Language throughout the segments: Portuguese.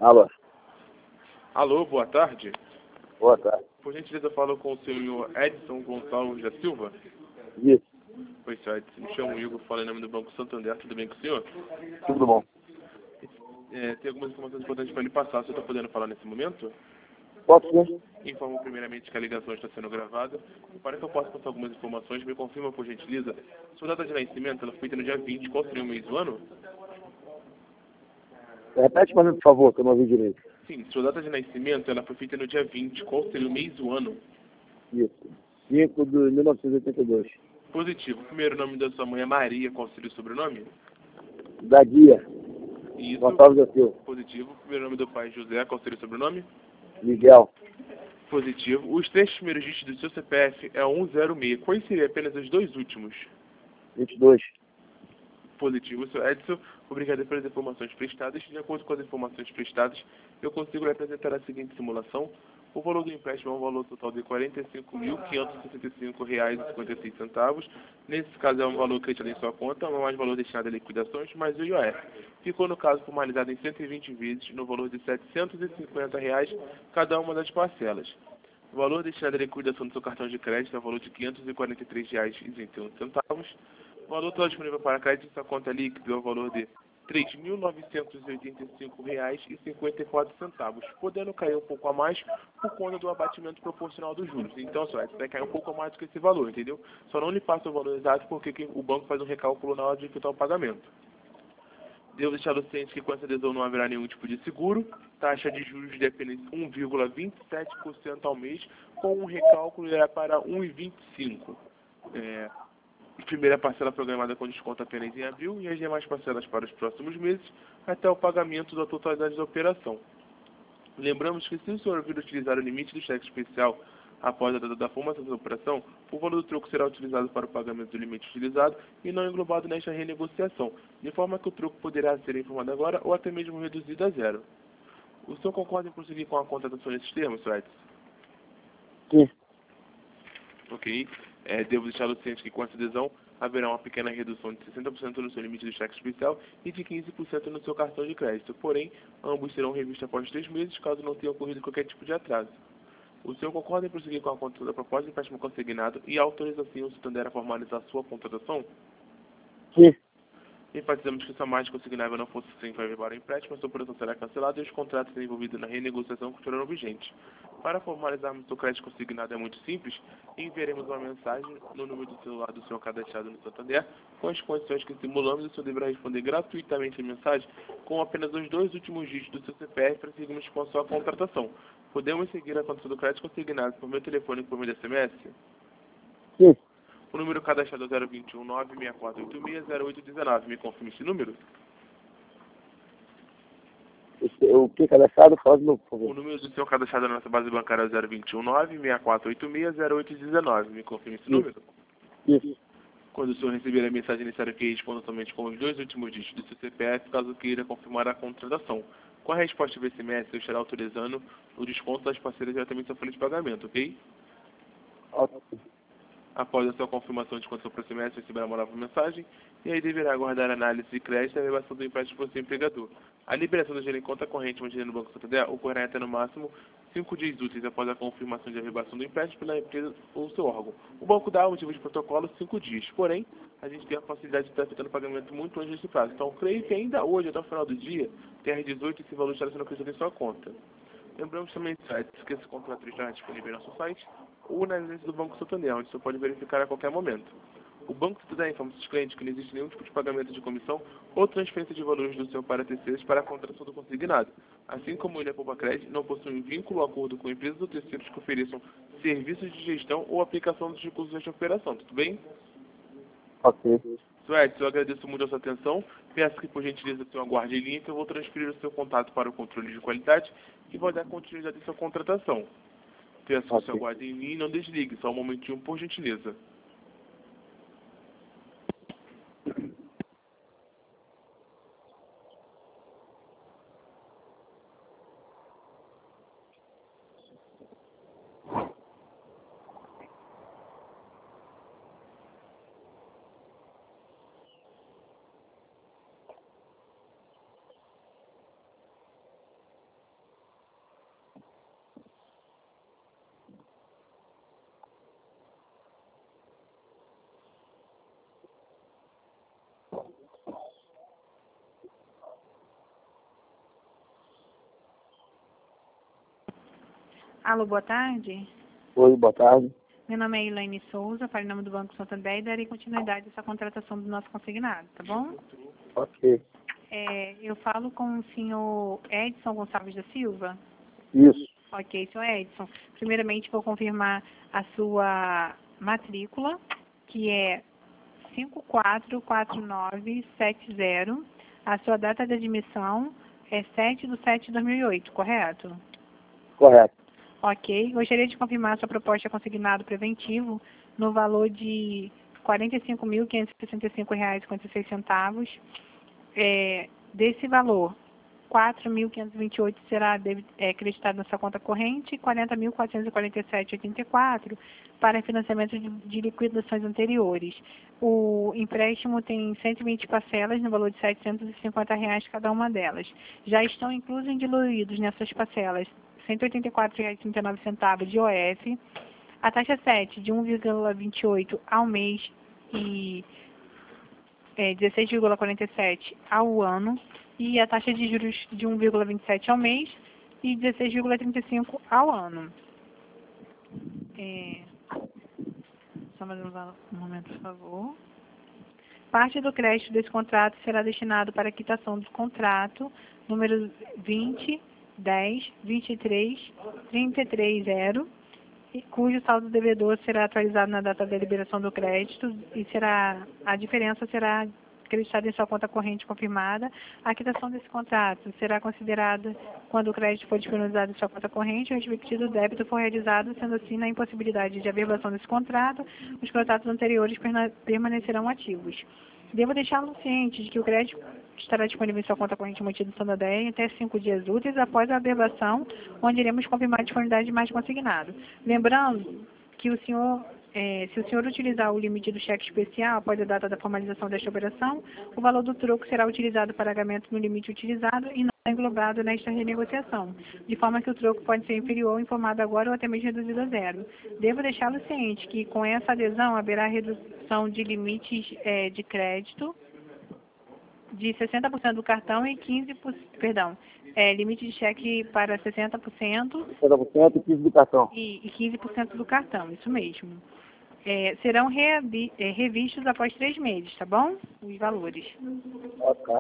Alô. Alô, boa tarde. Boa tarde. Por gentileza, eu falo com o senhor Edson Gonçalves da Silva. Isso. Oi, senhor Edson. Me chamo Igor, falo em nome do Banco Santander. Tudo bem com o senhor? Tudo bom. Tem algumas informações importantes para lhe passar. Você está podendo falar nesse momento? Posso sim? Informo primeiramente que a ligação está sendo gravada. Para que eu possa passar algumas informações, me confirma, por gentileza, sua data de nascimento, ela foi feita no dia 20. Qual seria o mês do ano? Repete para mim, por favor, que eu não ouvi direito. Sim, sua data de nascimento, ela foi feita no dia 20. Qual seria o mês do ano? Isso. 5 de 1982. Positivo. O primeiro nome da sua mãe é Maria. Qual seria o sobrenome? Da Guia. Isso. Gonçalves da Silva. Positivo. O primeiro nome do pai é José. Qual seria o sobrenome? Miguel. Positivo. Os três primeiros dígitos do seu CPF é 106. Quais seriam apenas os dois últimos? 22. Positivo. Seu Edson, obrigado pelas informações prestadas. De acordo com as informações prestadas, eu consigo lhe apresentar a seguinte simulação. O valor do empréstimo é um valor total de R$ 45.565,56. Nesse caso, é um valor creditado em sua conta, não é mais valor destinado a liquidações, mais o IOF. Ficou, no caso, formalizado em 120 vezes, no valor de R$ 750, cada uma das parcelas. O valor destinado à liquidação do seu cartão de crédito é o valor de R$ 543,21. O valor total disponível para crédito em sua conta líquida é o valor de R$ 3.985,54, podendo cair um pouco a mais por conta do abatimento proporcional dos juros. Então, só vai cair um pouco a mais do que esse valor, entendeu? Só não lhe passa o valor exato porque o banco faz um recálculo na hora de efetuar o pagamento. Devo deixar o ciente que com essa adesão não haverá nenhum tipo de seguro, taxa de juros de apenas 1,27% ao mês, com um recálculo irá para 1,25%. Primeira parcela programada com desconto apenas em abril e as demais parcelas para os próximos meses, até o pagamento da totalidade da operação. Lembramos que se o senhor vir utilizar o limite do cheque especial após a data da formação da operação, o valor do troco será utilizado para o pagamento do limite utilizado e não englobado nesta renegociação, de forma que o troco poderá ser informado agora ou até mesmo reduzido a zero. O senhor concorda em prosseguir com a contratação nesses termos, Sr. Edson? Sim. Ok. Devo deixar o ciente que com essa adesão haverá uma pequena redução de 60% no seu limite do cheque especial e de 15% no seu cartão de crédito. Porém, ambos serão revistos após 3 meses, caso não tenha ocorrido qualquer tipo de atraso. O senhor concorda em prosseguir com a contratação da proposta de empréstimo consignado e autoriza assim o Santander a formalizar a sua contratação? Sim. Enfatizamos que se a margem consignável não fosse sem levar o empréstimo, a sua operação será cancelada e os contratos envolvidos na renegociação continuarão vigentes. Para formalizarmos o crédito consignado é muito simples, enviaremos uma mensagem no número do celular do senhor cadastrado no Santander, com as condições que simulamos, e o senhor deverá responder gratuitamente a mensagem com apenas os dois últimos dígitos do seu CPF para seguirmos com a sua contratação. Podemos seguir a contratação do crédito consignado por meu telefone e por meio de SMS? Sim. O número cadastrado é 021 96486 0819. Me confirme esse número? O que cadastrado? Fala de novo, por O favor. número do seu cadastrado na nossa base bancária é 021 96486 0819. Me confirme esse número? Isso. Quando o senhor receber a mensagem necessária que responda somente com os dois últimos dígitos do seu CPF, caso queira confirmar a contratação. Com a resposta do SMS, eu estará autorizando o desconto das parceiras diretamente da folha de pagamento, ok? Ok. Após a sua confirmação de condição para o semestre, receberá uma nova mensagem e aí deverá aguardar a análise de crédito e a elevação do empréstimo para o seu empregador. A liberação do dinheiro em conta corrente mantida no Banco Santander ocorrerá até no máximo 5 dias úteis após a confirmação de elevação do empréstimo pela empresa ou seu órgão. O banco dá, ao motivo de protocolo, 5 dias. Porém, a gente tem a facilidade de estar efetuando o pagamento muito antes desse prazo. Então, creio que ainda hoje, até o final do dia, até às 18, esse valor estará sendo acrescido em sua conta. Lembramos também que esse contrato está disponível em nosso site ou na agência do Banco Santander, onde você pode verificar a qualquer momento. O Banco Santander informa seus clientes que não existe nenhum tipo de pagamento de comissão ou transferência de valores do seu para terceiros para a contratação do consignado. Assim como ele é Poupa Crédito, não possui vínculo ou acordo com empresas ou terceiros que ofereçam serviços de gestão ou aplicação dos recursos desta operação. Tudo bem? Ok. Sr. Edson, eu agradeço muito a sua atenção. Peço que, por gentileza, o senhor aguarde em linha, que eu vou transferir o seu contato para o controle de qualidade e vou dar continuidade à sua contratação. Peço que o senhor aguarde em linha e não desligue. Só um momentinho, por gentileza. Alô, boa tarde. Oi, boa tarde. Meu nome é Elaine Souza, para em nome do Banco Santander e darei continuidade a essa contratação do nosso consignado, tá bom? Ok. Eu falo com o senhor Edson Gonçalves da Silva. Isso. Ok, senhor Edson. Primeiramente, vou confirmar a sua matrícula, que é 544970. A sua data de admissão é 7/7/2008, correto? Correto. Ok. Gostaria de confirmar a sua proposta consignado preventivo no valor de R$ 45.565,56. Desse valor, 4.528 será acreditado na sua conta corrente e 40.447,84 para financiamento de liquidações anteriores. O empréstimo tem 120 parcelas no valor de R$ 750 cada uma delas. Já estão inclusos e diluídos nessas parcelas R$ 184,39 de IOF, a taxa 7 de 1,28 ao mês e 16,47 ao ano, e a taxa de juros de 1,27 ao mês e 16,35 ao ano. Só mais um momento, por favor. Parte do crédito desse contrato será destinado para a quitação do contrato número 20.10.23.33.0, cujo saldo devedor será atualizado na data da liberação do crédito e a diferença será acreditada em sua conta corrente confirmada. A quitação desse contrato será considerada quando o crédito for disponibilizado em sua conta corrente e o respectivo débito for realizado, sendo assim, na impossibilidade de averbação desse contrato, os contratos anteriores permanecerão ativos. Devo deixá-lo ciente de que o crédito estará disponível em sua conta corrente mantido no Santander em até 5 dias úteis após a averbação, onde iremos confirmar a disponibilidade de mais consignado. Lembrando que se o senhor utilizar o limite do cheque especial após a data da formalização desta operação, o valor do troco será utilizado para pagamento no limite utilizado e não englobado nesta renegociação, de forma que o troco pode ser inferior ao informado agora ou até mesmo reduzido a zero. Devo deixá-lo ciente que com essa adesão haverá redução de limites de crédito de 60% do cartão e 15%, limite de cheque para 60% 60% e 15% do cartão. e 15% do cartão, isso mesmo. Serão revistos após 3 meses, tá bom? Os valores. Ok.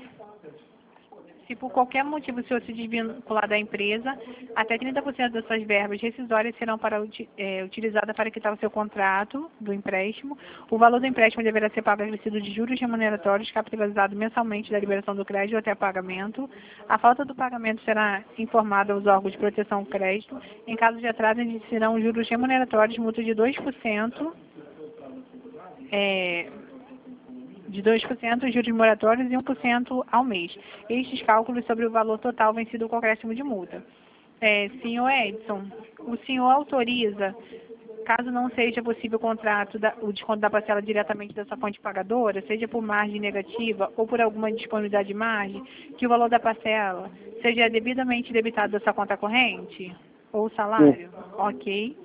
Se por qualquer motivo o senhor se desvincular da empresa, até 30% das suas verbas rescisórias serão utilizadas para quitar o seu contrato do empréstimo. O valor do empréstimo deverá ser pago acrescido de juros remuneratórios capitalizado mensalmente da liberação do crédito até pagamento. A falta do pagamento será informada aos órgãos de proteção ao crédito. Em caso de atraso, serão juros remuneratórios, multa de 2%, juros moratórios e 1% ao mês. Estes cálculos sobre o valor total vencido com o acréscimo de multa. Senhor Edson, o senhor autoriza, caso não seja possível o desconto da parcela diretamente da sua fonte pagadora, seja por margem negativa ou por alguma disponibilidade de margem, que o valor da parcela seja devidamente debitado da sua conta corrente ou salário? Sim. Ok.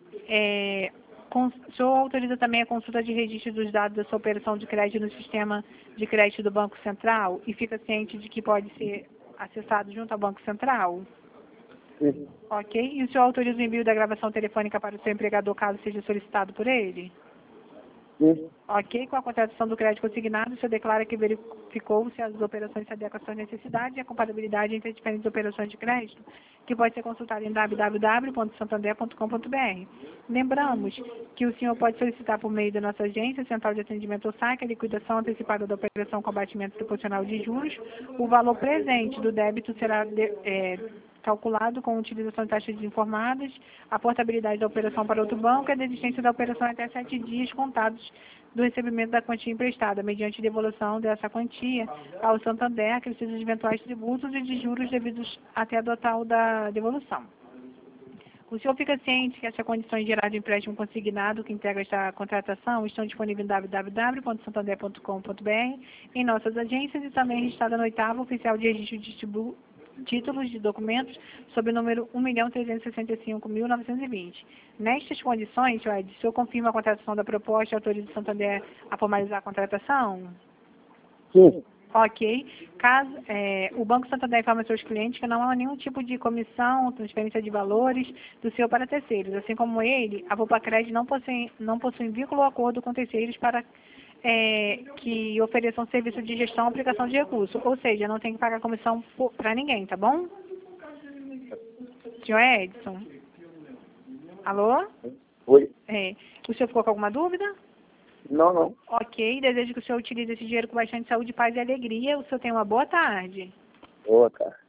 O senhor autoriza também a consulta de registro dos dados da sua operação de crédito no sistema de crédito do Banco Central e fica ciente de que pode ser acessado junto ao Banco Central? Sim. Ok. E o senhor autoriza o envio da gravação telefônica para o seu empregador caso seja solicitado por ele? Sim. Ok. Com a contratação do crédito consignado, o senhor declara que verificou se as operações se adequam às suas necessidades e a compatibilidade entre as diferentes operações de crédito, que pode ser consultada em www.santander.com.br. Lembramos que o senhor pode solicitar por meio da nossa agência, Central de Atendimento ao SAC, a liquidação antecipada da operação com abatimento proporcional de juros. O valor presente do débito será calculado com a utilização de taxas informadas, a portabilidade da operação para outro banco e a desistência da operação até 7 dias contados do recebimento da quantia emprestada, mediante devolução dessa quantia ao Santander, acrescidos de eventuais tributos e de juros devidos até a total da devolução. O senhor fica ciente que essas condições gerais de empréstimo consignado que integra esta contratação estão disponíveis em www.santander.com.br, em nossas agências e também registrada no 8º Oficial de Registro de Títulos de Documentos, sob o número 1.365.920. Nestas condições, o senhor confirma a contratação da proposta e autoriza o Santander a formalizar a contratação? Sim. Ok. Caso o Banco Santander informa aos seus clientes que não há nenhum tipo de comissão, transferência de valores do senhor para terceiros. Assim como ele, a Vulpacred não possui vínculo ou acordo com terceiros para que ofereçam serviço de gestão ou aplicação de recursos. Ou seja, não tem que pagar comissão para ninguém, tá bom? Senhor Edson? Alô? Oi? O senhor ficou com alguma dúvida? Não, não. Ok, desejo que o senhor utilize esse dinheiro com bastante saúde, paz e alegria. O senhor tenha uma boa tarde. Boa, cara.